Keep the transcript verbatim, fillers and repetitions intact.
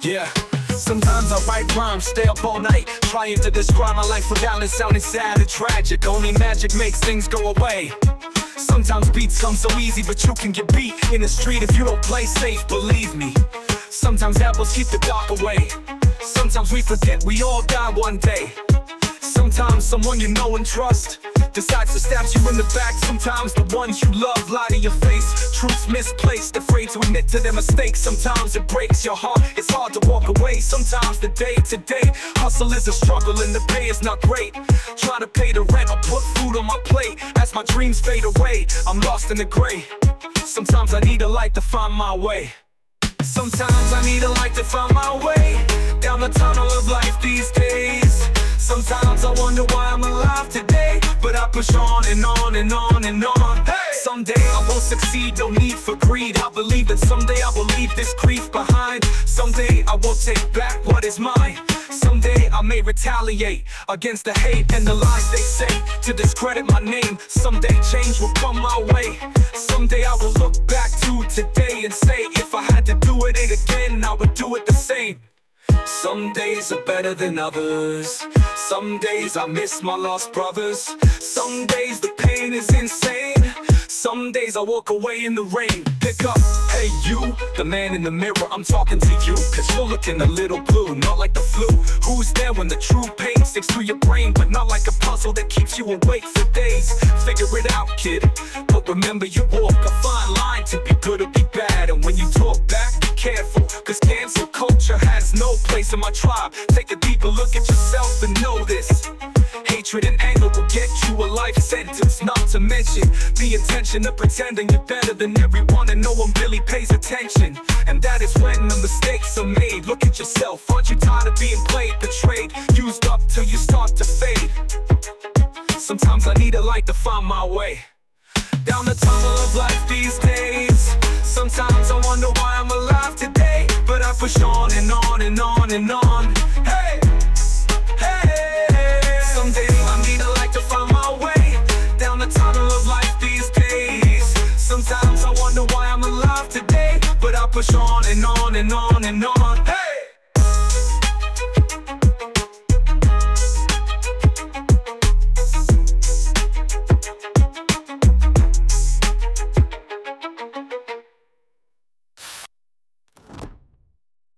Yeah. Sometimes I write rhymes, stay up all night, trying to describe my life without it sounding sad and tragic. Only magic makes things go away. Sometimes beats come so easy, but you can get beat in the street if you don't play safe, believe me. Sometimes apples keep the dark away. Sometimes we forget we all die one day. Sometimes someone you know and trust decides to stab you in the back. Sometimes the ones you love lie to your face. Truth's misplaced, afraid to admit to their mistakes. Sometimes it breaks your heart, it's hard to walk away. Sometimes the day to day hustle is a struggle and the pay is not great. Try to pay the rent or put food on my plate. As my dreams fade away, I'm lost in the gray. Sometimes I need a light to find my way. Sometimes I need a light to find my way down the tunnel of life these days. Sometimes I wonder why I'm alive today, but I push on and on and on and on. Hey! Someday I won't succeed, no need for greed. I believe that someday I will leave this grief behind. Someday I won't take back what is mine. Someday I may retaliate against the hate and the lies they say to discredit my name. Someday change will come my way. Someday I will look back to today and say, if I had to do it again, I would do it the same. Some days are better than others. Some days I miss my lost brothers. Some days the pain is insane. Some days I walk away in the rain. Pick up, hey you, the man in the mirror, I'm talking to you. Cause you're looking a little blue, not like the flu. Who's there when the true pain sticks through your brain, but not like a puzzle that keeps you awake for days? Figure it out, kid, but remember you walk a fine line to be good or be bad. And when you talk back, be careful, cause cancel culture has no place in my tribe. Take a deeper look at yourself and know this. Hatred and anger will get you a life sentence. Not to mention the intention of pretending you're better than everyone and no one really pays attention. And that is when the mistakes are made. Look at yourself, aren't you tired of being played, betrayed, used up till you start to fade? Sometimes I need a light to find my way down the tunnel of life these days. Sometimes I wonder why I'm alive today, but I push on and on and on and on. Hey! Hey! Someday I need a light to find my way down the tunnel of life these days. Sometimes I wonder why I'm alive today, but I push on and on and on.